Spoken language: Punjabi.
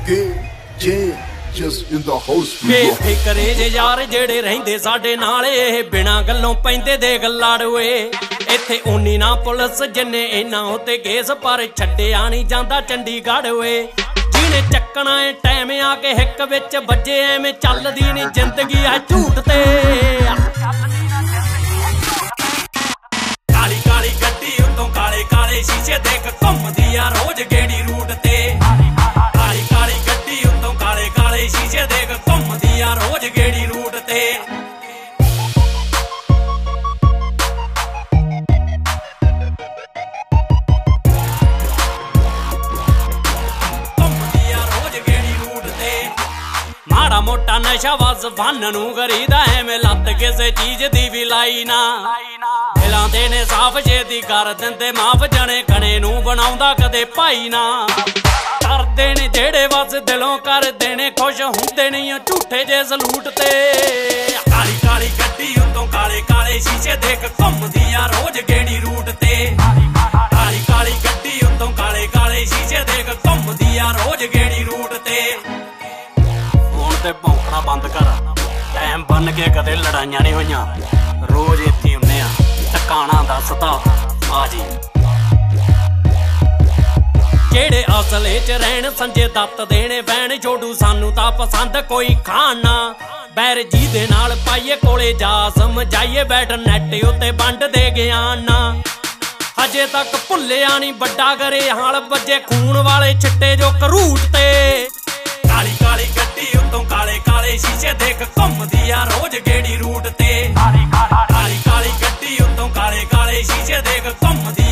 ਫਿਕਰੇ ਜੇ ਯਾਰ ਜਿਹੜੇ ਰਹਿੰਦੇ ਸਾਡੇ ਨਾਲ ਇਹ ਬਿਨਾਂ ਗੱਲੋਂ ਪੈਂਦੇ ਦੇਖ ਲਾੜੂਏ। ਇੱਥੇ ਉਨੀ ਨਾ ਪੁਲਿਸ ਜਿੰਨੇ ਇਹਨਾਂ ਉੱਤੇ ਕੇਸ ਪਰ ਛੱਡਿਆ ਨਹੀਂ ਜਾਂਦਾ ਚੰਡੀਗੜ੍ਹ ਓਏ। ਜਿਹਨੇ ਚੱਕਣਾ ਏ ਟਾਈਮ ਆ ਕੇ ਹਿੱਕ ਵਿੱਚ ਵੱਜੇ ਐਵੇਂ ਚੱਲਦੀ ਨੀ ਜ਼ਿੰਦਗੀ ਆ ਝੂਠ ਤੇ। ਕਾਲੀ ਕਾਲੀ ਗੱਡੀ ਉੱਤੋਂ ਕਾਲੇ ਕਾਲੇ ਸ਼ੀਸ਼ੇ ਦੇਖ ਘੁੰਮਦੀ ਆ ਰੋਜ਼ ਗੇੜੀ ਰੂਟ ਤੇ। ਕਾਲੀ ਕਾਲੀ ਗੱਡੀ ਉੱਤੋਂ ਕਾਲੇ ਕਾਲੇ ਸ਼ੀਸ਼ੇ ਦੇਖ ਘੁੰਮਦੀ ਆ ਰੋਜ਼ ਗੇੜੀ ਰੂਟ ਤੇ। ਮਾੜਾ ਮੋਟਾ ਨਸ਼ਾ ਵਸ ਫਨ ਨੂੰ ਕਰੀਦਾ ਐਵੇਂ ਲੱਤ ਕਿਸੇ ਚੀਜ਼ ਦੀ ਵੀ ਲਾਈ ਨਾ। ਦਿਲਾਂ ਦੇ ਨੇ ਸਾਫ ਛੇਤੀ ਕਰ ਦਿੰਦੇ ਮਾਫ ਜਣੇ ਕਣੇ ਨੂੰ ਬਣਾਉਂਦਾ ਕਦੇ ਭਾਈ ਨਾ। ਕਰਦੇ ਨੇ ਜਿਹੜੇ ਵਸ ਦਿਲੋਂ ਕਰਦੇ ਨੇ ਖੁਸ਼ ਹੁੰਦੇ ਨਹੀਂ ਝੂਠੇ ਜੇ ਸਲੂਟ ਤੇ। ਕਾਲੀ ਕਾਲੀ ਗੱਡੀ ਉੱਤੋਂ ਕਾਲੇ ਕਾਲੇ ਸ਼ੀਸ਼ੇ ਦੇਖ ਘੁੰਮਦੀ ਆ ਰੋਜ਼ ਗੇੜੀ ਰੂਟ ਤੇ। ਕਾਲੀ ਕਾਲੀ ਗੱਡੀ ਉੱਤੋਂ ਕਾਲੇ ਕਾਲੇ ਸ਼ੀਸ਼ੇ ਦੇਖ ਘੁੰਮਦੀ ਆ ਰੋਜ਼ ਗੇੜੀ ਰੂਟ ਤੇ। ਤੇ ਭੌਂਕਣਾ ਬੰਦ ਕਰ, ਟਾਈਮ ਬੰਨ ਕੇ ਕਦੇ ਲੜਾਈਆਂ ਨਹੀਂ ਹੋਈਆਂ। ਰੋਜ਼ ਇੱਥੇ ਹੁੰਨੇ ਆ, ਟਿਕਾਣਾ ਦੱਸਦਾ ਆ ਜੀ। ਜਿਹੜੇ ਅਸਲੇ ਚ ਰਹਿਣ ਸੰਜੇ ਦੱਤ ਦੇਣੇ ਬੈਣ ਛੋਡੂ ਸਾਨੂੰ ਤਾਂ ਪਸੰਦ ਕੋਈ ਖਾਣਾ। ਬੈਰ ਜੀ ਦੇ ਨਾਲ ਪਾਈਏ ਕੋਲੇ ਜਾ ਸਮਝਾਈਏ ਬੈਠ ਨੈਟ ਉੱਤੇ ਵੰਡ ਦੇ ਗਿਆਨਾ। ਹਜੇ ਤੱਕ ਭੁੱਲਿਆ ਨਹੀਂ ਵੱਡਾ ਕਰੇ ਹਾਲ ਵੱਜੇ ਖੂਨ ਵਾਲੇ ਛਿੱਟੇ ਜੋ ਕਰੂਟ ਤੇ। ਕਾਲੀ ਕਾਲੀ ਗੱਡੀ ਉੱਤੋਂ ਕਾਲੇ ਕਾਲੇ ਸ਼ੀਸ਼ੇ ਦੇਖ ਘੁੰਮਦੀ ਆ ਰੋਜ਼ ਗੇੜੀ ਰੂਟ ਤੇ। ਕਾਲੀ ਕਾਲੀ ਗੱਡੀ ਉੱਤੋਂ ਕਾਲੇ ਕਾਲੇ ਸ਼ੀਸ਼ੇ ਦੇਖ ਘੁੰਮਦੀ